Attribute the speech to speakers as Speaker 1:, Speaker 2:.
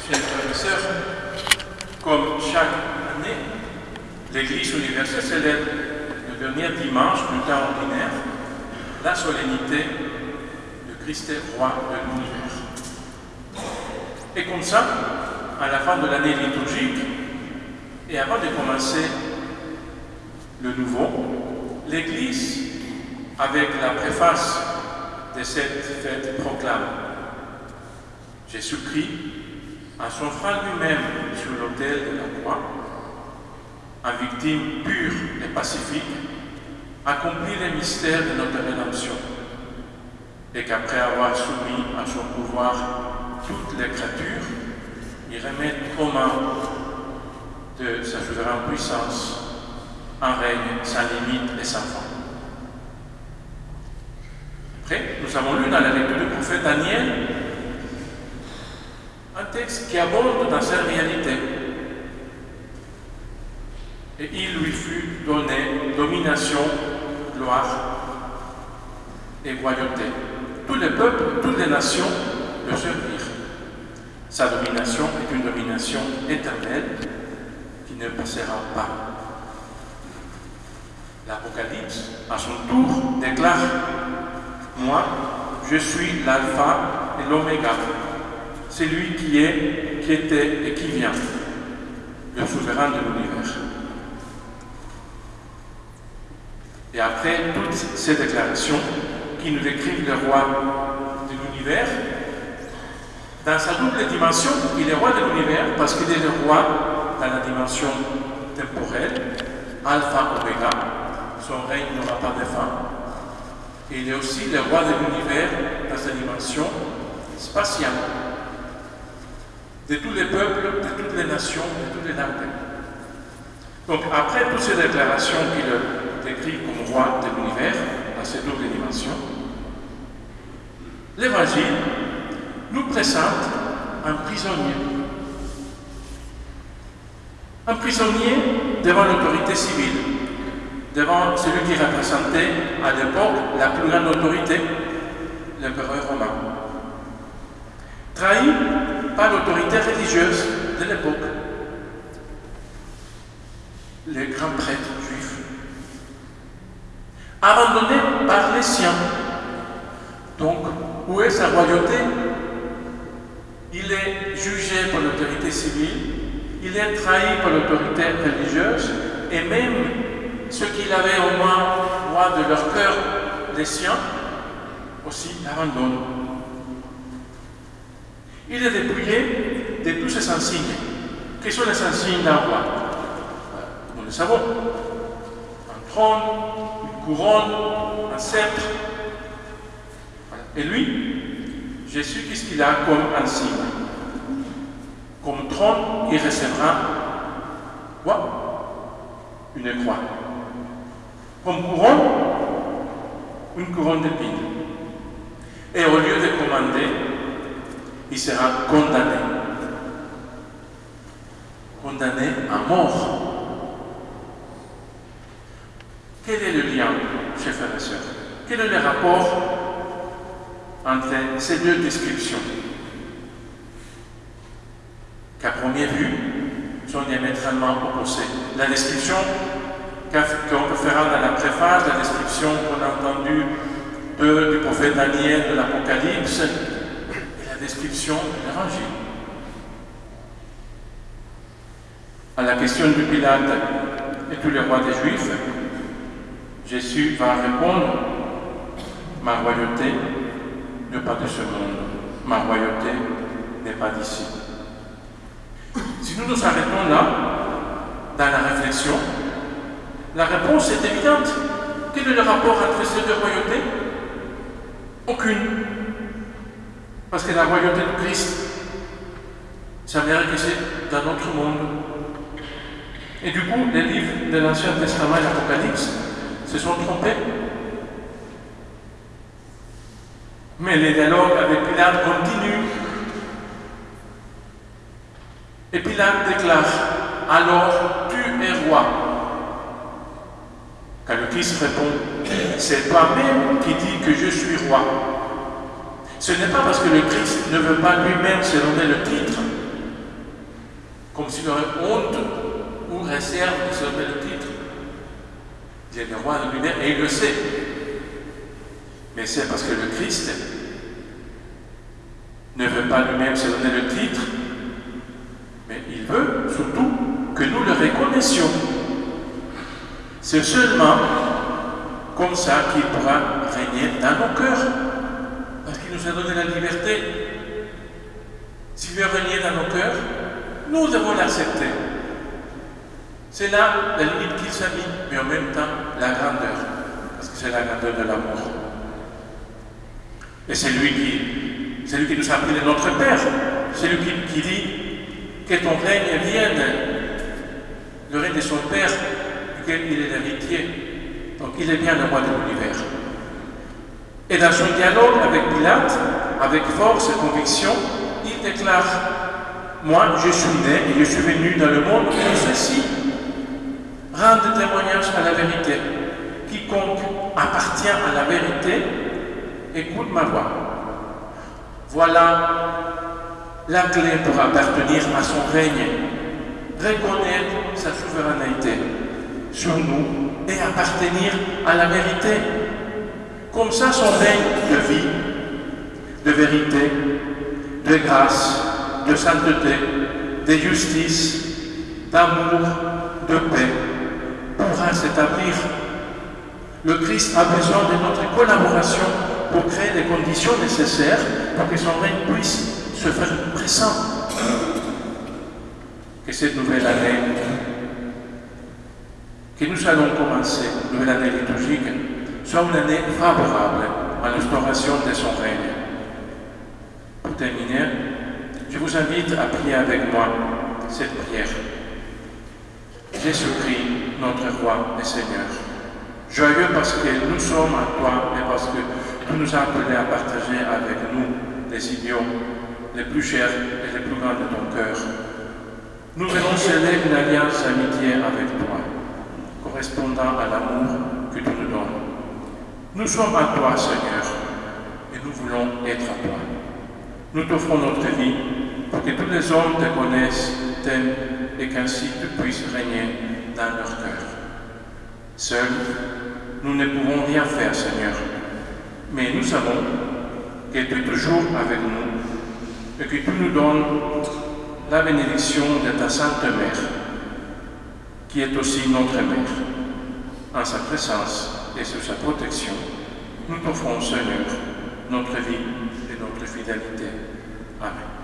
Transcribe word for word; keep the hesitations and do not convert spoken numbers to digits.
Speaker 1: Chers frères et sœurs, comme chaque année, l'Église universelle célèbre le dernier dimanche du temps ordinaire la solennité de Christ roi de l'univers. Et comme ça, à la fin de l'année liturgique, et avant de commencer le nouveau, l'Église, avec la préface de cette fête, proclame Jésus-Christ, en s'offrant lui-même sur l'autel de la croix, en victime pure et pacifique, accomplit les mystères de notre rédemption, et qu'après avoir soumis à son pouvoir toutes les créatures, il remet aux mains de sa souveraine puissance un règne sans limite et sans fin. Après, nous avons lu dans la lecture du prophète Daniel un texte qui abonde dans cette réalité. Et il lui fut donné domination, gloire et royauté. Tous les peuples, toutes les nations le servirent. Sa domination est une domination éternelle qui ne passera pas. L'Apocalypse, à son tour, déclare « Moi, je suis l'alpha et l'oméga, celui qui est, qui était et qui vient, le souverain de l'univers. » Et après toutes ces déclarations qui nous décrivent le roi de l'univers, dans sa double dimension, il est roi de l'univers parce qu'il est le roi dans la dimension temporelle, alpha, oméga, son règne n'aura pas de fin. Et il est aussi le roi de l'univers dans sa dimension spatiale, de tous les peuples, de toutes les nations, de toutes les langues. Donc après toutes ces déclarations qu'il décrit comme roi de l'univers, dans ces doubles dimensions, l'Évangile nous présente un prisonnier. Un prisonnier devant l'autorité civile, devant celui qui représentait à l'époque la plus grande autorité, l'empereur romain. Trahi par l'autorité religieuse de l'époque, les grands prêtres juifs. Abandonné par les siens. Donc, où est sa royauté? Il est jugé par l'autorité civile, il est trahi par l'autorité religieuse, et même ceux qu'il avait au moins roi de leur cœur, les siens, aussi l'abandonnent. Il est dépouillé de tous ses insignes. Quels sont les insignes d'un roi? Nous le savons. Un trône, une couronne, un sceptre. Et lui, Jésus, qu'est-ce qu'il a comme insigne? Comme trône, il recevra quoi? Une croix. Comme couronne, une couronne d'épines. Et au lieu de commander, il sera condamné. Condamné à mort. Quel est le lien, chers frères et sœurs? Quel est le rapport entre ces deux descriptions, qu'à première vue sont diamétralement opposées? La description qu'on peut faire dans la préface, la description qu'on a entendue de, du prophète Daniel de l'Apocalypse, et la description de l'Évangile. À la question de Pilate et tous les rois des Juifs, Jésus va répondre « Ma royauté n'est pas de ce monde, ma royauté n'est pas d'ici. » Si nous nous arrêtons là, dans la réflexion, la réponse est évidente. Quel est le rapport entre ces deux royautés? Aucune. Parce que la royauté de Christ, ça veut dire que c'est dans notre monde. Et du coup, les livres de l'Ancien Testament et l'Apocalypse se sont trompés. Mais les dialogues avec Pilate continuent. Et Pilate déclare « Alors tu es roi ». Quand le Christ répond « C'est toi-même qui dis que je suis roi ». Ce n'est pas parce que le Christ ne veut pas lui-même se donner le titre comme s'il aurait honte ou réserve de se donner le titre. Il est le roi de l'univers et il le sait. Mais c'est parce que le Christ ne veut pas lui-même se donner le titre, mais il veut surtout que nous le reconnaissions. C'est seulement comme ça qu'il pourra régner dans nos cœurs, parce qu'il nous a donné la liberté. S'il veut régner dans nos cœurs, nous devons l'accepter. C'est là la limite qu'il s'est mis, mais en même temps la grandeur, parce que c'est la grandeur de l'amour. Et c'est lui qui, c'est lui qui nous a appris de notre Père, c'est lui qui, qui dit que ton règne vienne, le règne de son Père, duquel il est l'héritier. Donc il est bien le roi de l'univers. Et dans son dialogue avec Pilate, avec force et conviction, il déclare: moi je suis né et je suis venu dans le monde pour ceci, rendre témoignage à la vérité. Quiconque appartient à la vérité, écoute ma voix. Voilà la clé pour appartenir à son règne, reconnaître sa souveraineté sur nous et appartenir à la vérité. Comme ça, son règne de vie, de vérité, de grâce, de sainteté, de justice, d'amour, de paix pourra s'établir. Le Christ a besoin de notre collaboration pour créer les conditions nécessaires pour que son règne puisse se faire présent. Que cette nouvelle année, que nous allons commencer, une nouvelle année liturgique, soit une année favorable à l'instauration de son règne. Pour terminer, je vous invite à prier avec moi cette prière. Jésus-Christ, notre Roi et Seigneur, joyeux parce que nous sommes à toi et parce que tu nous as appelés à partager avec nous les idiots les plus chers et les plus grands de ton cœur. Nous venons sceller une alliance d'amitié avec toi, correspondant à l'amour que tu nous donnes. Nous sommes à toi, Seigneur, et nous voulons être à toi. Nous t'offrons notre vie pour que tous les hommes te connaissent, t'aiment et qu'ainsi tu puisses régner dans leur cœur. Seuls, nous ne pouvons rien faire, Seigneur, mais nous savons que tu es toujours avec nous et que tu nous donnes la bénédiction de ta Sainte Mère, qui est aussi notre Mère. En sa présence et sous sa protection, nous t'offrons, Seigneur, notre vie et notre fidélité. Amen.